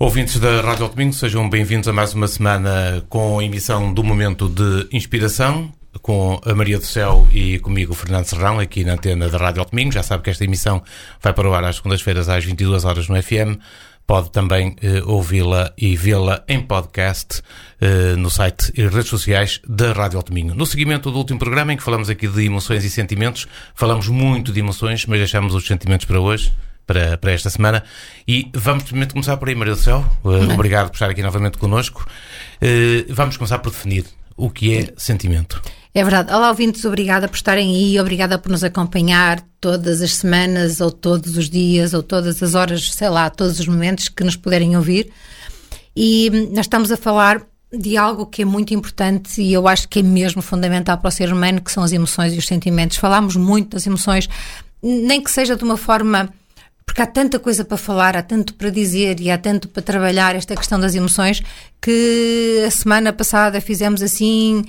Ouvintes da Rádio Domingo, sejam bem-vindos a mais uma semana com a emissão do Momento de Inspiração, com a Maria do Céu e comigo, o Fernando Serrão, aqui na antena da Rádio Domingo. Já sabe que esta emissão vai para o ar às segundas-feiras às 22 horas no FM. Pode também ouvi-la e vê-la em podcast no site e redes sociais da Rádio Domingo. No seguimento do último programa, em que falamos aqui de emoções e sentimentos, falamos muito de emoções, mas deixamos os sentimentos para hoje, para esta semana. E vamos primeiro começar por aí, Maria do Céu. Obrigado por estar aqui novamente connosco. Vamos começar por definir o que é sentimento. É verdade. Olá, ouvintes, obrigada por estarem aí, obrigada por nos acompanhar todas as semanas, ou todos os dias, ou todas as horas, sei lá, todos os momentos que nos puderem ouvir. E nós estamos a falar de algo que é muito importante e eu acho que é mesmo fundamental para o ser humano, que são as emoções e os sentimentos. Falámos muito das emoções, nem que seja de uma forma... Porque há tanta coisa para falar, há tanto para dizer e há tanto para trabalhar esta questão das emoções, que a semana passada fizemos assim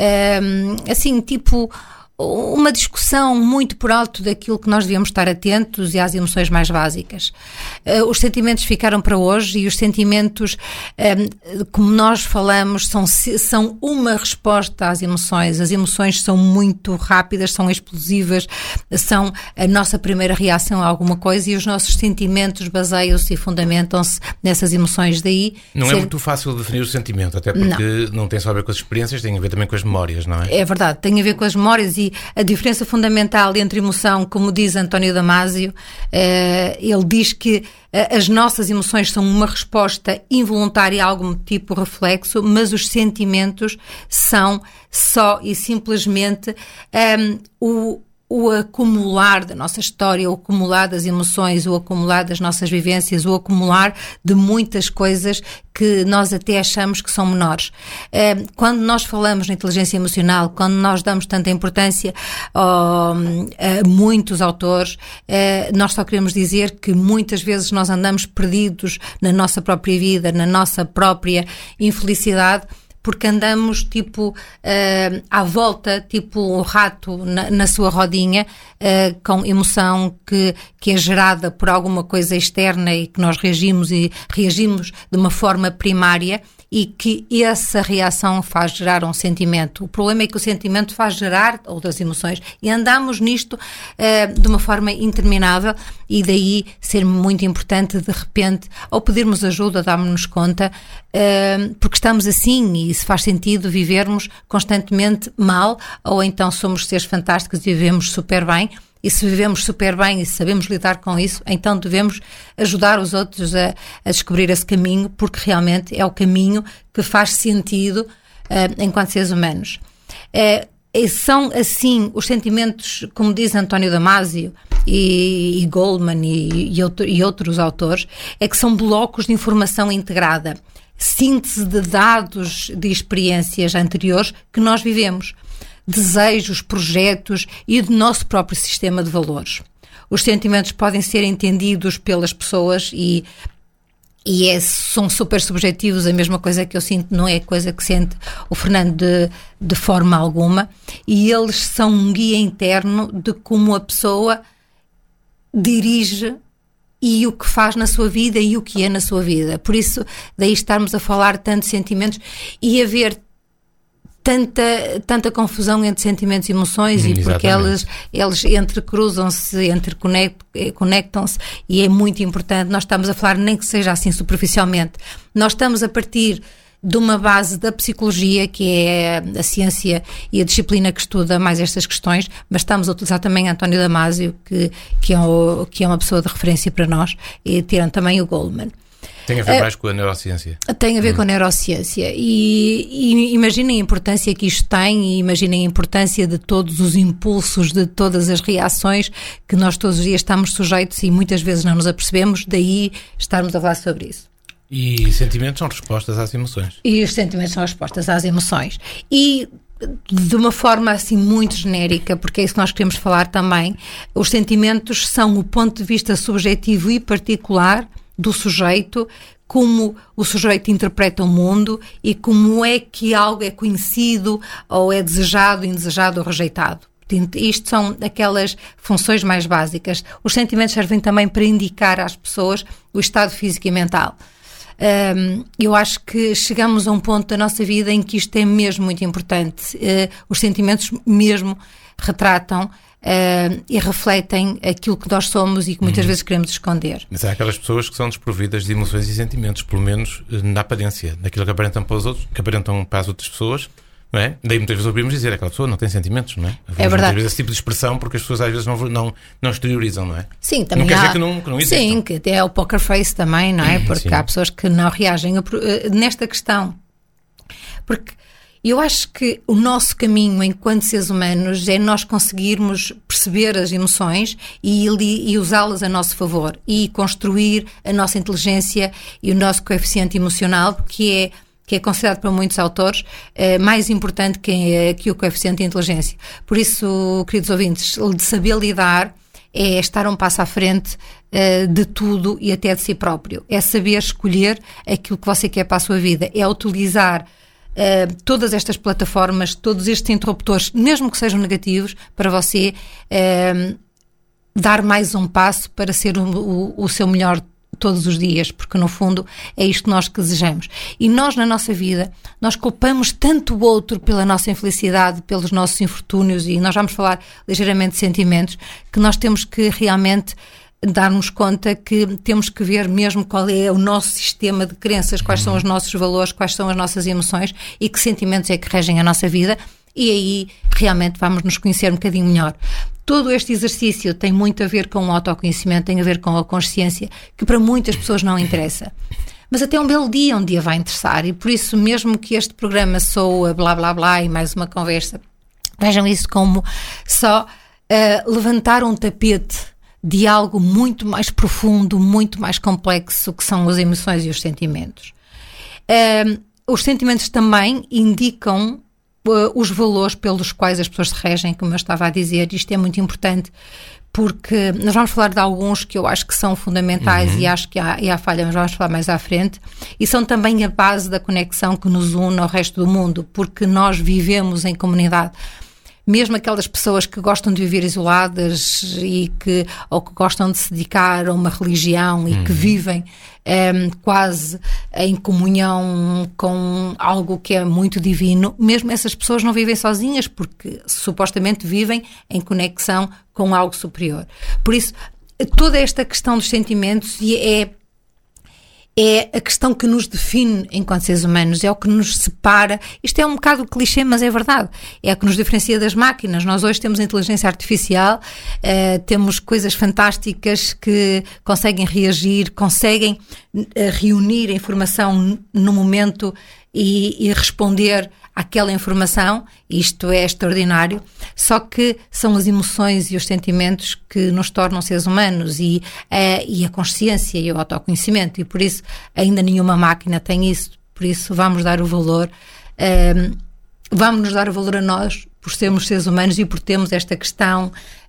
tipo uma discussão muito por alto daquilo que nós devíamos estar atentos e às emoções mais básicas. Os sentimentos ficaram para hoje e os sentimentos, como nós falamos, são uma resposta às emoções. As emoções são muito rápidas, são explosivas, são a nossa primeira reação a alguma coisa e os nossos sentimentos baseiam-se e fundamentam-se nessas emoções. Daí não é muito fácil definir o sentimento, até porque não tem só a ver com as experiências, tem a ver também com as memórias, não é? É verdade, tem a ver com as memórias e a diferença fundamental entre emoção, como diz António Damasio, ele diz que as nossas emoções são uma resposta involuntária a algum tipo de reflexo, mas os sentimentos são só e simplesmente o acumular da nossa história, o acumular das emoções, o acumular das nossas vivências, o acumular de muitas coisas que nós até achamos que são menores. Quando nós falamos na inteligência emocional, quando nós damos tanta importância a muitos autores, nós só queremos dizer que muitas vezes nós andamos perdidos na nossa própria vida, na nossa própria infelicidade, porque andamos à volta, tipo um rato na sua rodinha, com emoção que é gerada por alguma coisa externa e que nós reagimos de uma forma primária e que essa reação faz gerar um sentimento. O problema é que o sentimento faz gerar outras emoções e andamos nisto de uma forma interminável e daí ser muito importante de repente, ao pedirmos ajuda, darmos-nos conta, porque estamos assim e se faz sentido vivermos constantemente mal ou então somos seres fantásticos e vivemos super bem. E se vivemos super bem e sabemos lidar com isso, então devemos ajudar os outros a descobrir esse caminho, porque realmente é o caminho que faz sentido enquanto seres humanos. São assim os sentimentos, como diz António Damasio e Goleman e outros autores, é que são blocos de informação integrada, síntese de dados de experiências anteriores que nós vivemos, desejos, projetos e do nosso próprio sistema de valores. Os sentimentos podem ser entendidos pelas pessoas e são super subjetivos, a mesma coisa que eu sinto não é coisa que sente o Fernando de forma alguma, e eles são um guia interno de como a pessoa dirige e o que faz na sua vida e o que é na sua vida. Por isso, daí estarmos a falar tanto de sentimentos e haver tanta confusão entre sentimentos e emoções e porque eles entrecruzam-se, conectam-se e é muito importante. Nós estamos a falar, nem que seja assim superficialmente, nós estamos a partir de uma base da psicologia, que é a ciência e a disciplina que estuda mais estas questões, mas estamos a utilizar também António Damasio, que é uma pessoa de referência para nós, e tirando também o Goleman. Tem a ver mais com a neurociência. Tem a ver com a neurociência e imaginem a importância que isto tem e imaginem a importância de todos os impulsos, de todas as reações que nós todos os dias estamos sujeitos e muitas vezes não nos apercebemos, daí estarmos a falar sobre isso. E sentimentos são respostas às emoções. E os sentimentos são respostas às emoções. E de uma forma assim muito genérica, porque é isso que nós queremos falar também, os sentimentos são o ponto de vista subjetivo e particular do sujeito, como o sujeito interpreta o mundo e como é que algo é conhecido ou é desejado, indesejado ou rejeitado. Isto são aquelas funções mais básicas. Os sentimentos servem também para indicar às pessoas o estado físico e mental. eu acho que chegamos a um ponto da nossa vida em que isto é mesmo muito importante. Os sentimentos mesmo retratam e refletem aquilo que nós somos e que muitas vezes queremos esconder. Mas há aquelas pessoas que são desprovidas de emoções e sentimentos, pelo menos na aparência, naquilo que aparentam para os outros, que aparentam para as outras pessoas, não é? Daí muitas vezes ouvimos dizer aquela pessoa não tem sentimentos, não é? É verdade. Muitas vezes esse tipo de expressão, porque as pessoas às vezes não exteriorizam, não é? Sim, também não quer dizer que não existam. Sim, que até é o poker face também, não é? Porque sim. há pessoas que não reagem nesta questão. Porque eu acho que o nosso caminho enquanto seres humanos é nós conseguirmos perceber as emoções e usá-las a nosso favor e construir a nossa inteligência e o nosso coeficiente emocional, que é considerado por muitos autores mais importante que o coeficiente de inteligência. Por isso, queridos ouvintes, de saber lidar é estar um passo à frente de tudo e até de si próprio. É saber escolher aquilo que você quer para a sua vida. É utilizar todas estas plataformas, todos estes interruptores, mesmo que sejam negativos, para você dar mais um passo para ser o seu melhor todos os dias, porque no fundo é isto que nós desejamos. E nós na nossa vida, nós culpamos tanto o outro pela nossa infelicidade, pelos nossos infortúnios, e nós vamos falar ligeiramente de sentimentos, que nós temos que realmente dar-nos conta que temos que ver mesmo qual é o nosso sistema de crenças, quais são os nossos valores, quais são as nossas emoções e que sentimentos é que regem a nossa vida, e aí realmente vamos nos conhecer um bocadinho melhor. Todo este exercício tem muito a ver com o autoconhecimento, tem a ver com a consciência, que para muitas pessoas não interessa. Mas até um belo dia, vai interessar, e por isso mesmo que este programa soa blá blá blá e mais uma conversa, vejam isso como só levantar um tapete de algo muito mais profundo, muito mais complexo, que são as emoções e os sentimentos. Os sentimentos também indicam os valores pelos quais as pessoas se regem, como eu estava a dizer. Isto é muito importante, porque nós vamos falar de alguns que eu acho que são fundamentais e acho que há falha, mas vamos falar mais à frente, e são também a base da conexão que nos une ao resto do mundo, porque nós vivemos em comunidade. Mesmo aquelas pessoas que gostam de viver isoladas ou que gostam de se dedicar a uma religião e que vivem quase em comunhão com algo que é muito divino, mesmo essas pessoas não vivem sozinhas, porque supostamente vivem em conexão com algo superior. Por isso, toda esta questão dos sentimentos é a questão que nos define enquanto seres humanos, é o que nos separa. Isto é um bocado clichê, mas é verdade. É o que nos diferencia das máquinas. Nós hoje temos inteligência artificial, temos coisas fantásticas que conseguem reagir, conseguem reunir a informação no momento e responder àquela informação. Isto é extraordinário. Só que são as emoções e os sentimentos que nos tornam seres humanos e a consciência e o autoconhecimento, e por isso ainda nenhuma máquina tem isso. Por isso vamos dar o valor, vamos nos dar o valor a nós por sermos seres humanos e por termos esta questão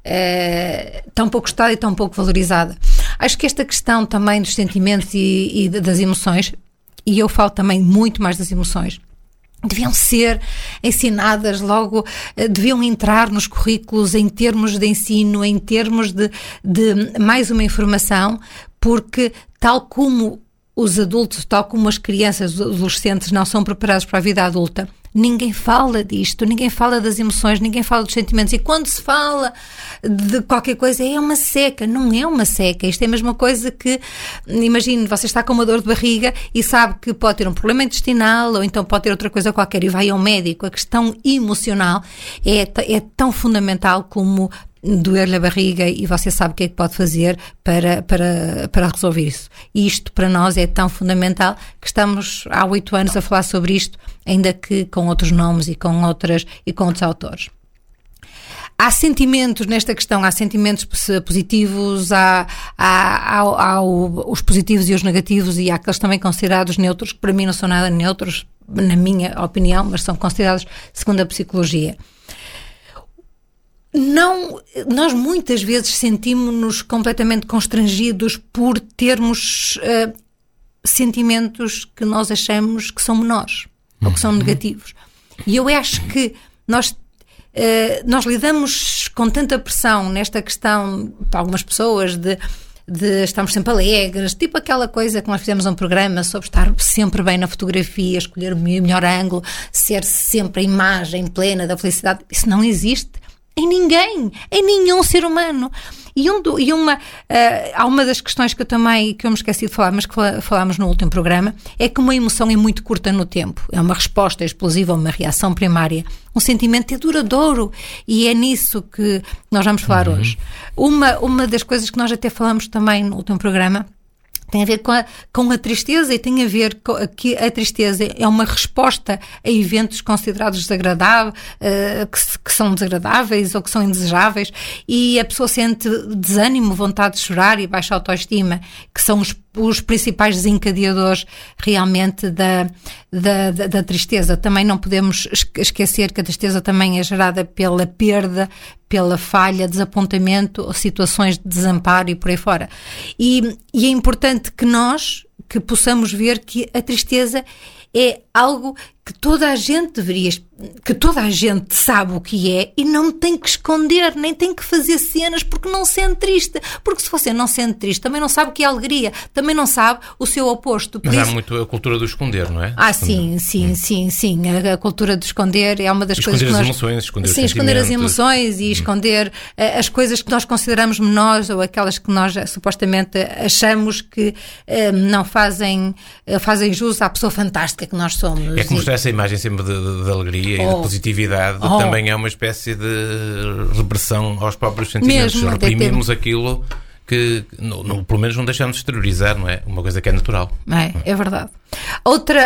tão pouco estudada e tão pouco valorizada. Acho que esta questão também dos sentimentos e das emoções, e eu falo também muito mais das emoções, deviam ser ensinadas logo, deviam entrar nos currículos em termos de ensino, em termos de mais uma informação, porque tal como os adultos, tal como as crianças, os adolescentes não são preparados para a vida adulta, ninguém fala disto, ninguém fala das emoções, ninguém fala dos sentimentos, e quando se fala de qualquer coisa é uma seca. Não é uma seca, isto é a mesma coisa que, imagine, você está com uma dor de barriga e sabe que pode ter um problema intestinal ou então pode ter outra coisa qualquer e vai ao médico. A questão emocional é tão fundamental como doer-lhe a barriga, e você sabe o que é que pode fazer para resolver isso. E isto para nós é tão fundamental que estamos há 8 anos a falar sobre isto, ainda que com outros nomes e com outros autores. Há sentimentos nesta questão, há sentimentos positivos, há os positivos e os negativos, e há aqueles também considerados neutros, que para mim não são nada neutros, na minha opinião, mas são considerados segundo a psicologia. Nós muitas vezes sentimos-nos completamente constrangidos por termos sentimentos que nós achamos que são menores ou que são negativos. E eu acho que nós lidamos com tanta pressão nesta questão, para algumas pessoas, estamos sempre alegres, tipo aquela coisa que nós fizemos um programa sobre estar sempre bem na fotografia, escolher o melhor ângulo, ser sempre a imagem plena da felicidade. Isso não existe em ninguém, em nenhum ser humano. Há uma das questões que eu me esqueci de falar, mas que falámos no último programa, é que uma emoção é muito curta no tempo. É uma resposta explosiva, uma reação primária. Um sentimento é duradouro e é nisso que nós vamos falar hoje. Uma das coisas que nós até falamos também no último programa tem a ver com a tristeza, e tem a ver com que a tristeza é uma resposta a eventos considerados desagradáveis, que são desagradáveis ou que são indesejáveis, e a pessoa sente desânimo, vontade de chorar e baixa autoestima, que são os principais desencadeadores realmente da tristeza. Também não podemos esquecer que a tristeza também é gerada pela perda, pela falha, desapontamento ou situações de desamparo e por aí fora. E é importante que possamos ver que a tristeza é algo que toda a gente sabe o que é e não tem que esconder, nem tem que fazer cenas porque não sente triste. Porque se você não sente triste, também não sabe o que é alegria, também não sabe o seu oposto. Mas há muito a cultura do esconder, não é? Sim. A cultura do esconder é uma das coisas que nós... esconder as emoções e esconder as coisas que nós consideramos menores ou aquelas que nós supostamente achamos que não fazem jus à pessoa fantástica que nós somos. É como mostrar essa imagem sempre de alegria e de positividade, também é uma espécie de repressão aos próprios sentimentos. Reprimimos aquilo que, pelo menos, não deixamos de exteriorizar, não é? Uma coisa que é natural. É verdade. Outro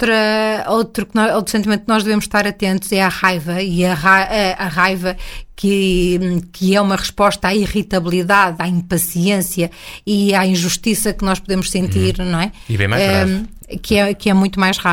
sentimento que nós devemos estar atentos é a raiva, e a raiva que é uma resposta à irritabilidade, à impaciência e à injustiça que nós podemos sentir, não é? E bem mais grave. Que é muito mais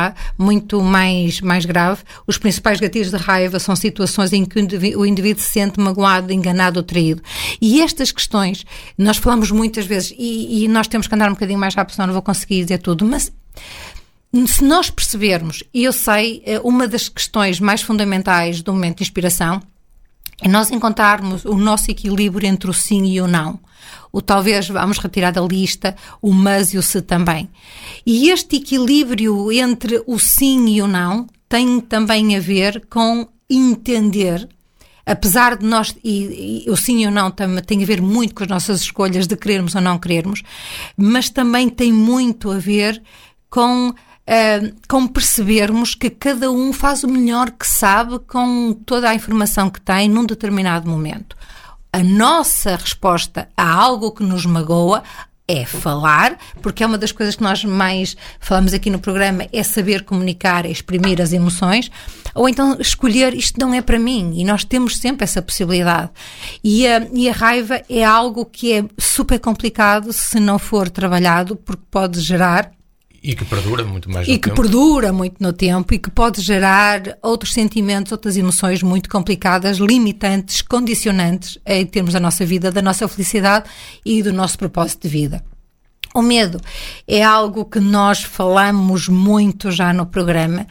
mais grave. Os principais gatilhos de raiva são situações em que o indivíduo se sente magoado, enganado ou traído. E estas questões, nós falamos muitas vezes, e nós temos que andar um bocadinho mais rápido, senão não vou conseguir dizer tudo, mas se nós percebermos, e eu sei, uma das questões mais fundamentais do momento de inspiração é nós encontrarmos o nosso equilíbrio entre o sim e o não. Talvez vamos retirar da lista o mas e o se também. E este equilíbrio entre o sim e o não tem também a ver com entender, apesar de nós, e o sim e o não tem a ver muito com as nossas escolhas de querermos ou não querermos, mas também tem muito a ver com percebermos que cada um faz o melhor que sabe com toda a informação que tem num determinado momento. A nossa resposta a algo que nos magoa é falar, porque é uma das coisas que nós mais falamos aqui no programa, é saber comunicar, é exprimir as emoções, ou então escolher isto não é para mim, e nós temos sempre essa possibilidade. E a raiva é algo que é super complicado se não for trabalhado, porque pode gerar... E que perdura muito mais no tempo. E que perdura muito no tempo e que pode gerar outros sentimentos, outras emoções muito complicadas, limitantes, condicionantes em termos da nossa vida, da nossa felicidade e do nosso propósito de vida. O medo é algo que nós falamos muito já no programa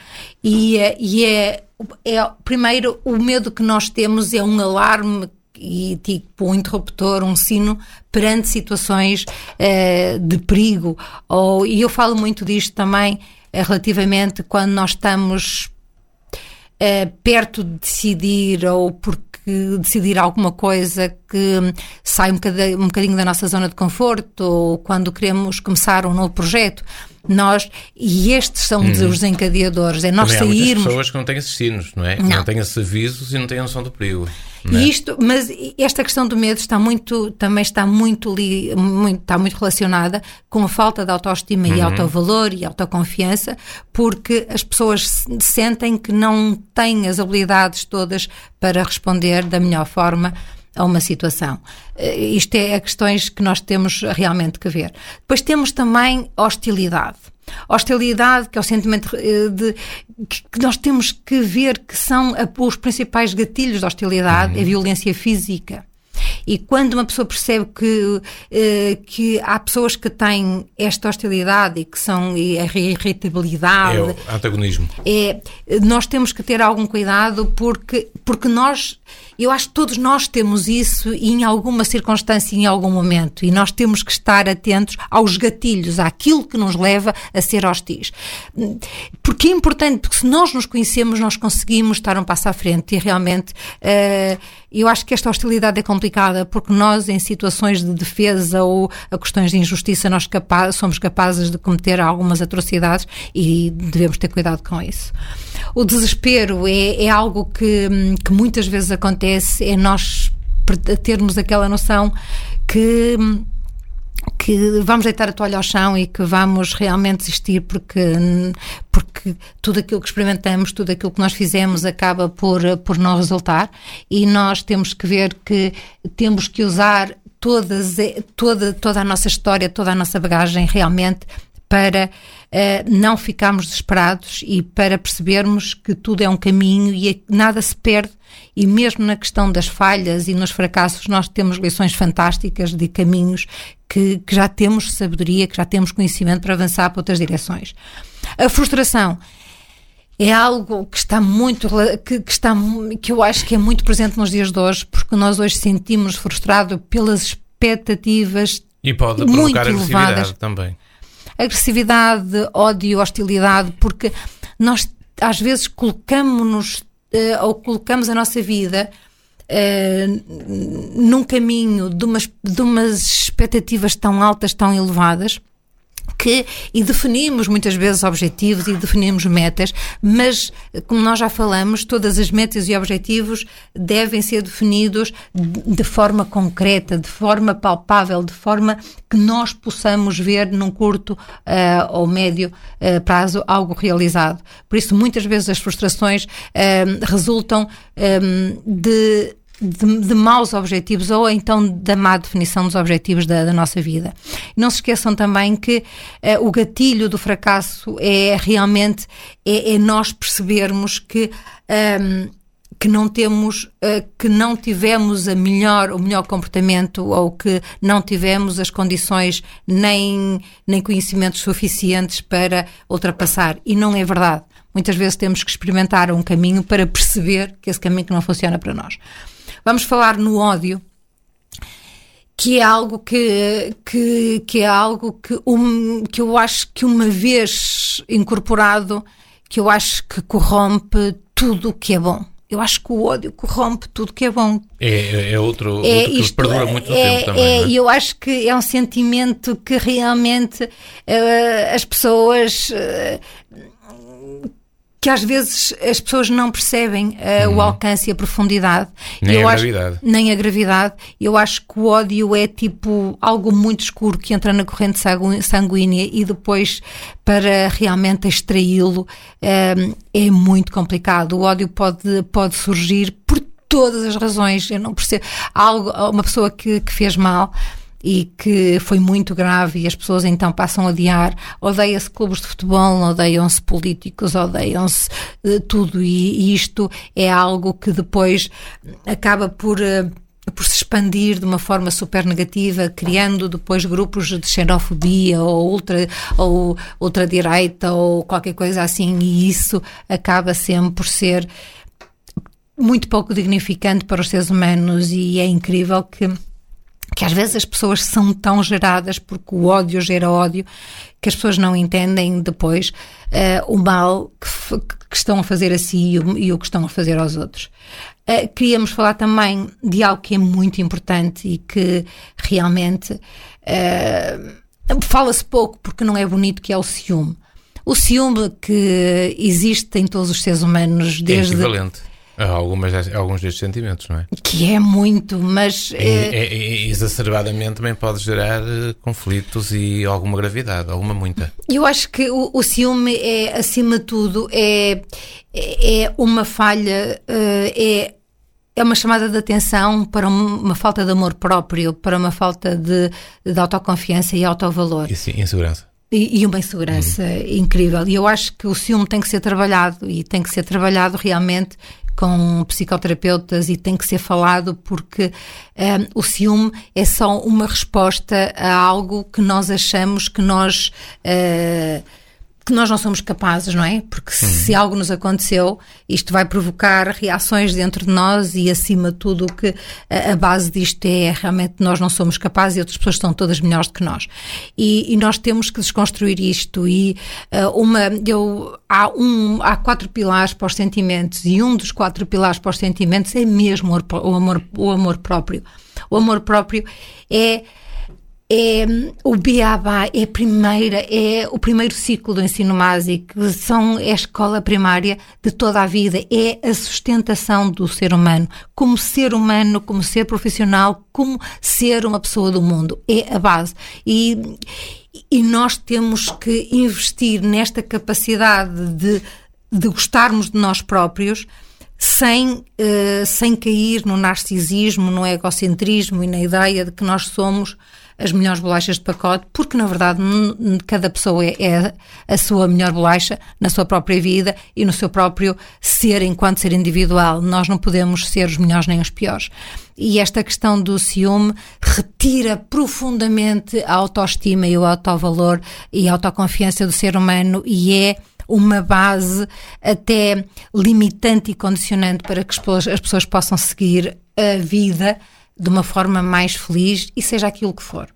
primeiro, o medo que nós temos é um alarme e tipo um interruptor, um sino perante situações de perigo. E eu falo muito disto também relativamente quando nós estamos perto de decidir ou porque decidir alguma coisa que sai um bocadinho da nossa zona de conforto, ou quando queremos começar um novo projeto. E estes são os desencadeadores, é nós sairmos... Há muitas pessoas que não têm esses sinos, não é? Que não têm esses avisos e não têm a noção do perigo. Mas esta questão do medo está muito relacionada com a falta de autoestima e autovalor e autoconfiança, porque as pessoas sentem que não têm as habilidades todas para responder da melhor forma a uma situação. Isto é questões que nós temos realmente que ver. Depois temos também hostilidade. Hostilidade, que é o sentimento que nós temos que ver que são os principais gatilhos da hostilidade, é a violência física. E quando uma pessoa percebe que há pessoas que têm esta hostilidade e que são a irritabilidade... É o antagonismo. Nós temos que ter algum cuidado porque eu acho que todos nós temos isso em alguma circunstância, em algum momento, e nós temos que estar atentos aos gatilhos, àquilo que nos leva a ser hostis. Porque é importante, porque se nós nos conhecemos, nós conseguimos estar um passo à frente, e realmente eu acho que esta hostilidade é complicada, porque nós, em situações de defesa ou a questões de injustiça, nós somos capazes de cometer algumas atrocidades e devemos ter cuidado com isso. O desespero é algo que muitas vezes acontece, é nós termos aquela noção que vamos deitar a toalha ao chão e que vamos realmente desistir porque tudo aquilo que experimentamos, tudo aquilo que nós fizemos acaba por não resultar, e nós temos que ver que temos que usar toda a nossa história, toda a nossa bagagem realmente para não ficarmos desesperados e para percebermos que tudo é um caminho e nada se perde, e mesmo na questão das falhas e nos fracassos nós temos lições fantásticas de caminhos que já temos sabedoria, que já temos conhecimento para avançar para outras direções. A frustração é algo que está muito, que eu acho que é muito presente nos dias de hoje, porque nós hoje sentimos frustrados pelas expectativas e pode muito provocar elevadas. agressividade também. Agressividade, ódio, hostilidade, porque nós às vezes colocamos a nossa vida num caminho de umas expectativas tão altas, tão elevadas, e definimos muitas vezes objetivos e definimos metas, mas, como nós já falamos, todas as metas e objetivos devem ser definidos de forma concreta, de forma palpável, de forma que nós possamos ver num curto ou médio prazo algo realizado. Por isso, muitas vezes as frustrações resultam de maus objetivos ou então da má definição dos objetivos da nossa vida. Não se esqueçam também que o gatilho do fracasso é realmente nós percebermos que não tivemos o melhor comportamento, ou que não tivemos as condições nem conhecimentos suficientes para ultrapassar. E não é verdade. Muitas vezes temos que experimentar um caminho para perceber que esse caminho não funciona para nós. Vamos falar no ódio, que é algo que eu acho que, uma vez incorporado, que eu acho que corrompe tudo o que é bom. Eu acho que o ódio corrompe tudo o que é bom. É outro que perdura muito tempo também. E eu acho que é um sentimento que realmente as pessoas... que às vezes as pessoas não percebem o alcance e a profundidade. Nem a gravidade. Eu acho que o ódio é tipo algo muito escuro que entra na corrente sanguínea e depois, para realmente extraí-lo, é muito complicado. O ódio pode surgir por todas as razões. Eu não percebo. Uma pessoa que fez mal e que foi muito grave, e as pessoas então passam a odiar, odeia-se clubes de futebol, odeiam-se políticos, odeiam-se tudo, e isto é algo que depois acaba por se expandir de uma forma super negativa, criando depois grupos de xenofobia ou ultradireita ou qualquer coisa assim, e isso acaba sempre por ser muito pouco dignificante para os seres humanos. E é incrível que às vezes as pessoas são tão geradas, porque o ódio gera ódio, que as pessoas não entendem depois o mal que estão a fazer a si e o que estão a fazer aos outros. Queríamos falar também de algo que é muito importante e que realmente fala-se pouco porque não é bonito, que é o ciúme. O ciúme que existe em todos os seres humanos desde... É equivalente a alguns destes sentimentos, não é? Que é muito, mas... Exacerbadamente também pode gerar conflitos e alguma gravidade, muita. Eu acho que o ciúme acima de tudo, é uma falha, é uma chamada de atenção para uma falta de amor próprio, para uma falta de autoconfiança e autovalor. E sim, insegurança. E uma insegurança incrível. E eu acho que o ciúme tem que ser trabalhado, e tem que ser trabalhado realmente com psicoterapeutas e tem que ser falado porque o ciúme é só uma resposta a algo que nós achamos que nós não somos capazes, não é? Porque se algo nos aconteceu, isto vai provocar reações dentro de nós e, acima de tudo, o que a base disto é realmente nós não somos capazes e outras pessoas são todas melhores do que nós. E nós temos que desconstruir isto e há 4 pilares para os sentimentos e um dos 4 pilares para os sentimentos é mesmo o amor próprio. O amor próprio é o beabá, é o primeiro ciclo do ensino básico, é a escola primária de toda a vida, é a sustentação do ser humano, como ser profissional, como ser uma pessoa do mundo, é a base. E nós temos que investir nesta capacidade de gostarmos de nós próprios, sem cair no narcisismo, no egocentrismo e na ideia de que nós somos as melhores bolachas de pacote, porque na verdade cada pessoa é a sua melhor bolacha na sua própria vida e no seu próprio ser enquanto ser individual. Nós não podemos ser os melhores nem os piores. E esta questão do ciúme retira profundamente a autoestima e o autovalor e a autoconfiança do ser humano e é uma base até limitante e condicionante para que as pessoas possam seguir a vida de uma forma mais feliz e seja aquilo que for.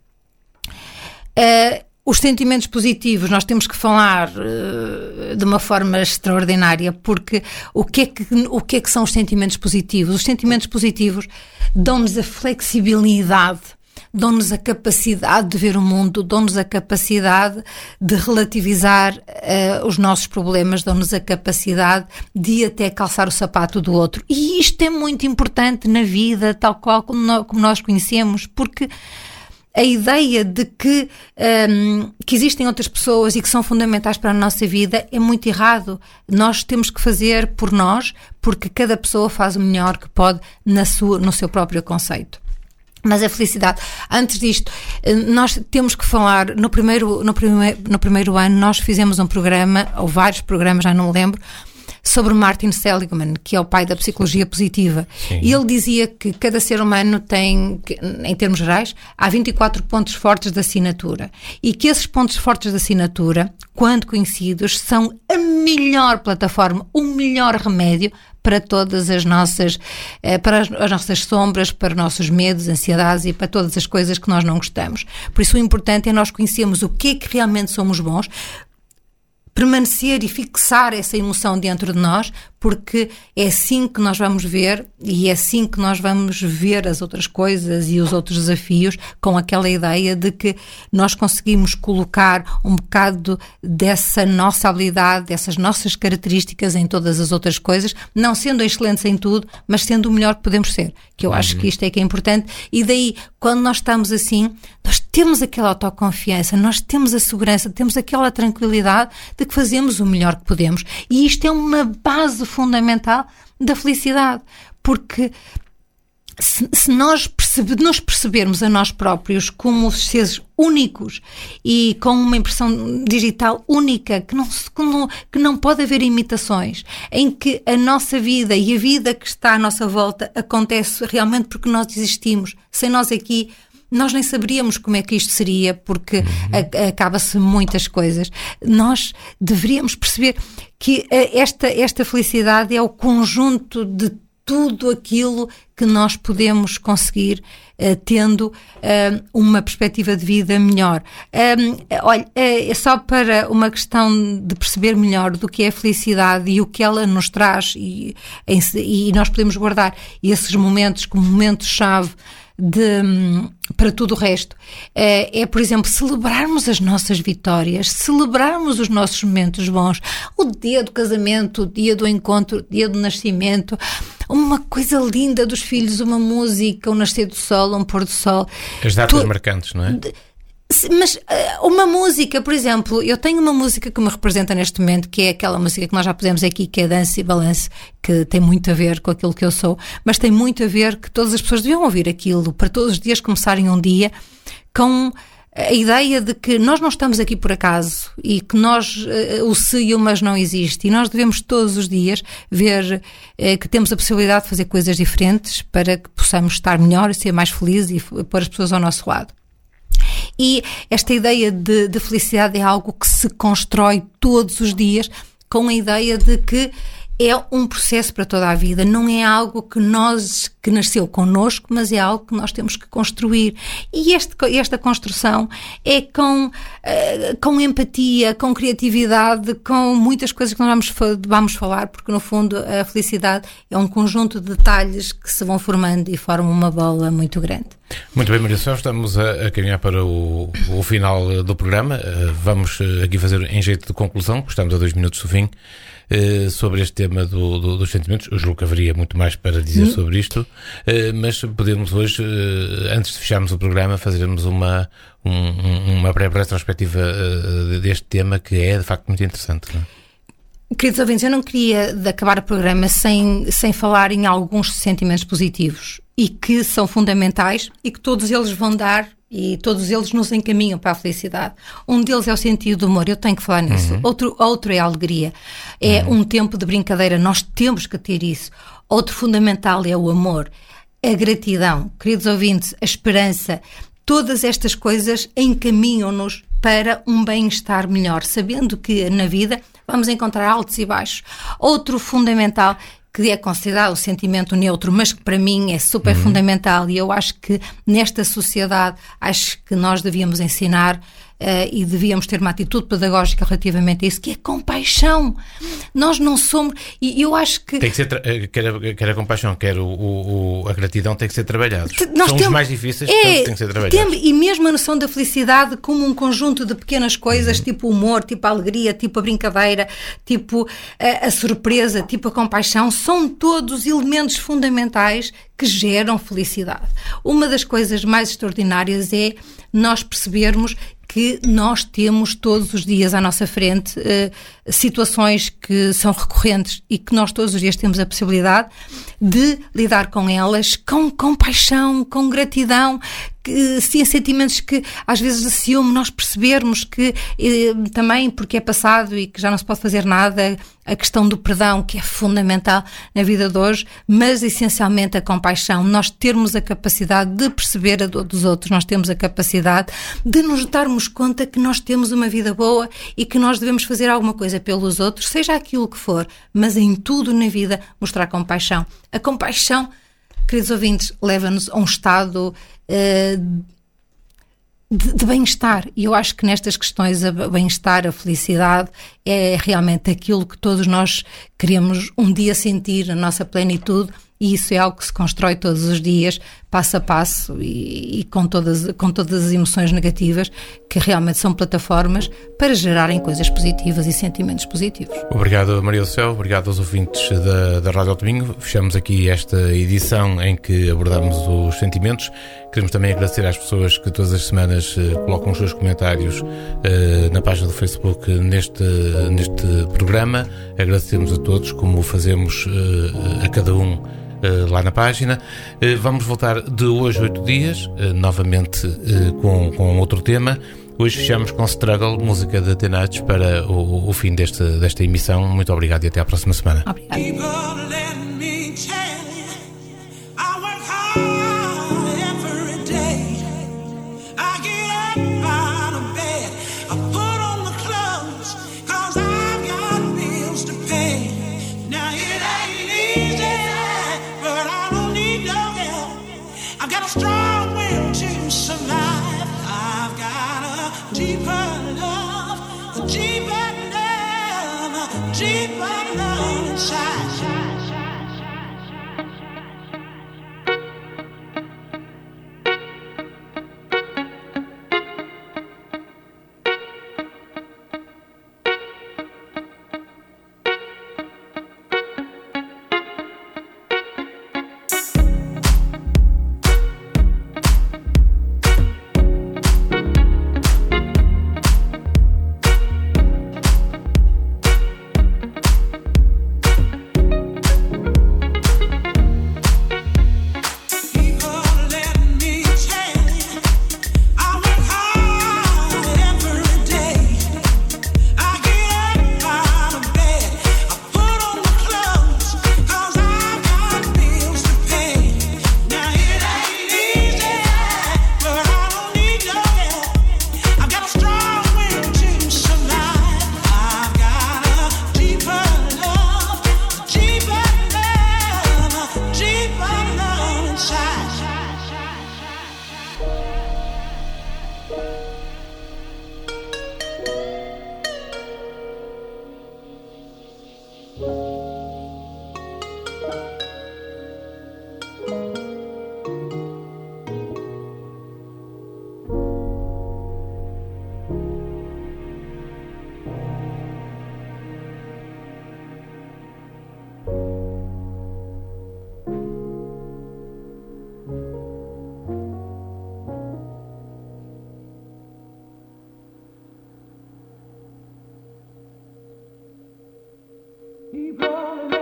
Os sentimentos positivos nós temos que falar de uma forma extraordinária, porque o que é que são os sentimentos positivos? Os sentimentos positivos dão-nos a flexibilidade, dão-nos a capacidade de ver o mundo, dão-nos a capacidade de relativizar os nossos problemas, dão-nos a capacidade de até calçar o sapato do outro. E isto é muito importante na vida, tal qual como nós conhecemos, porque a ideia de que existem outras pessoas e que são fundamentais para a nossa vida é muito errado. Nós temos que fazer por nós, porque cada pessoa faz o melhor que pode no seu próprio conceito. Mas a felicidade, antes disto, nós temos que falar, no primeiro ano nós fizemos um programa, ou vários programas, já não me lembro, sobre Martin Seligman, que é o pai da psicologia positiva. Sim. E ele dizia que cada ser humano tem, em termos gerais, há 24 pontos fortes de assinatura. E que esses pontos fortes de assinatura, quando conhecidos, são a melhor plataforma, o melhor remédio para todas as nossas sombras, para os nossos medos, ansiedades e para todas as coisas que nós não gostamos. Por isso o importante é nós conhecermos o que é que realmente somos bons, permanecer e fixar essa emoção dentro de nós, porque é assim que nós vamos ver e é assim que nós vamos ver as outras coisas e os outros desafios, com aquela ideia de que nós conseguimos colocar um bocado dessa nossa habilidade, dessas nossas características em todas as outras coisas, não sendo excelentes em tudo, mas sendo o melhor que podemos ser, que eu acho que isto é que é importante. E daí, quando nós estamos assim, nós temos aquela autoconfiança, nós temos a segurança, temos aquela tranquilidade de que fazemos o melhor que podemos. E isto é uma base fundamental da felicidade, porque se nós nos percebermos a nós próprios como seres únicos e com uma impressão digital única, que não pode haver imitações, em que a nossa vida e a vida que está à nossa volta acontece realmente porque nós existimos. Sem nós aqui, nós nem saberíamos como é que isto seria, porque acaba-se muitas coisas. Nós deveríamos perceber que esta felicidade é o conjunto de tudo aquilo que nós podemos conseguir tendo uma perspectiva de vida melhor. Olha, é só para uma questão de perceber melhor do que é a felicidade e o que ela nos traz e nós podemos guardar esses momentos como momentos-chave para tudo o resto. Por exemplo, celebrarmos as nossas vitórias, celebrarmos os nossos momentos bons, o dia do casamento, o dia do encontro, o dia do nascimento, uma coisa linda dos filhos, uma música, um nascer do sol, um pôr do sol. As datas marcantes, não é? Mas uma música, por exemplo, eu tenho uma música que me representa neste momento, que é aquela música que nós já pusemos aqui, que é Dança e Balanço, que tem muito a ver com aquilo que eu sou, mas tem muito a ver que todas as pessoas deviam ouvir aquilo, para todos os dias começarem um dia com a ideia de que nós não estamos aqui por acaso e que o se e o mas não existe, e nós devemos todos os dias ver que temos a possibilidade de fazer coisas diferentes para que possamos estar melhor e ser mais felizes e pôr as pessoas ao nosso lado. E esta ideia de felicidade é algo que se constrói todos os dias com a ideia de que é um processo para toda a vida, não é algo que nasceu connosco, mas é algo que nós temos que construir. E esta construção é com empatia, com criatividade, com muitas coisas que nós vamos falar, porque no fundo a felicidade é um conjunto de detalhes que se vão formando e formam uma bola muito grande. Muito bem, Maria Céu, estamos a caminhar para o final do programa. Vamos aqui fazer em jeito de conclusão, estamos a 2 minutos do fim. Sobre este tema dos sentimentos, eu julgo que haveria muito mais para dizer sobre isto, mas podemos hoje, antes de fecharmos o programa, fazermos uma breve retrospectiva deste tema, que é de facto muito interessante, não é? Queridos ouvintes, eu não queria acabar o programa sem falar em alguns sentimentos positivos e que são fundamentais e que todos eles vão dar e todos eles nos encaminham para a felicidade. Um deles é o sentido do humor, eu tenho que falar nisso. Outro é a alegria. É um tempo de brincadeira, nós temos que ter isso. Outro fundamental é o amor, a gratidão. Queridos ouvintes, a esperança. Todas estas coisas encaminham-nos para um bem-estar melhor, sabendo que na vida vamos encontrar altos e baixos. Outro fundamental, que é considerado o sentimento neutro, mas que para mim é super fundamental, e eu acho que nesta sociedade, acho que nós devíamos ensinar e devíamos ter uma atitude pedagógica relativamente a isso, que é compaixão. Nós não somos... E eu acho que... Tem que ser... Quer a compaixão, quer a gratidão, tem que ser trabalhados. São os mais difíceis, têm que ser trabalhados. E mesmo a noção da felicidade como um conjunto de pequenas coisas, tipo o humor, tipo a alegria, tipo a brincadeira, tipo a surpresa, tipo a compaixão, são todos elementos fundamentais que geram felicidade. Uma das coisas mais extraordinárias é nós percebermos que nós temos todos os dias à nossa frente situações que são recorrentes e que nós todos os dias temos a possibilidade de lidar com elas com compaixão, com gratidão, sim, sentimentos que às vezes de ciúme, nós percebermos que também porque é passado e que já não se pode fazer nada, a questão do perdão, que é fundamental na vida de hoje, mas essencialmente a compaixão, nós termos a capacidade de perceber a dor dos outros, nós temos a capacidade de nos darmos conta que nós temos uma vida boa e que nós devemos fazer alguma coisa pelos outros, seja aquilo que for, mas em tudo na vida mostrar compaixão. A compaixão, queridos ouvintes, leva-nos a um estado de bem-estar, e eu acho que nestas questões a bem-estar, a felicidade é realmente aquilo que todos nós queremos um dia sentir, a nossa plenitude, e isso é algo que se constrói todos os dias, passo a passo e com todas as emoções negativas, que realmente são plataformas para gerarem coisas positivas e sentimentos positivos. Obrigado, Maria do Céu, obrigado aos ouvintes da Rádio Domingo. Fechamos aqui esta edição em que abordamos os sentimentos. Queremos também agradecer às pessoas que todas as semanas colocam os seus comentários na página do Facebook neste programa. Agradecemos a todos, como fazemos a cada um lá na página. Vamos voltar de hoje 8 dias, novamente com outro tema. Hoje fechamos com Struggle, música de Tenates, para o fim desta emissão. Muito obrigado e até à próxima semana. Obrigado. Keep rolling.